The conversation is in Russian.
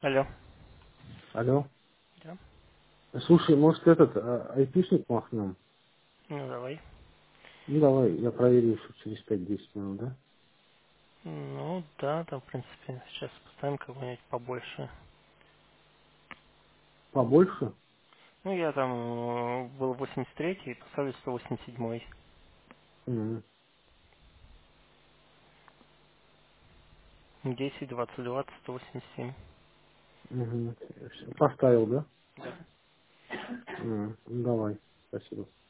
Алло. Алло. Да? Слушай, может этот айпишник махнем? Ну, давай. Ну давай, я проверю еще через 5-10 минут, да? Ну, да, там, в принципе, сейчас поставим кого-нибудь побольше. Побольше? Ну, я там был 83-й, поставлю 187-й. Мгм. 10, 20, 20, 187. Мгм. Всё, поставил, да? Да. Ну давай, спасибо.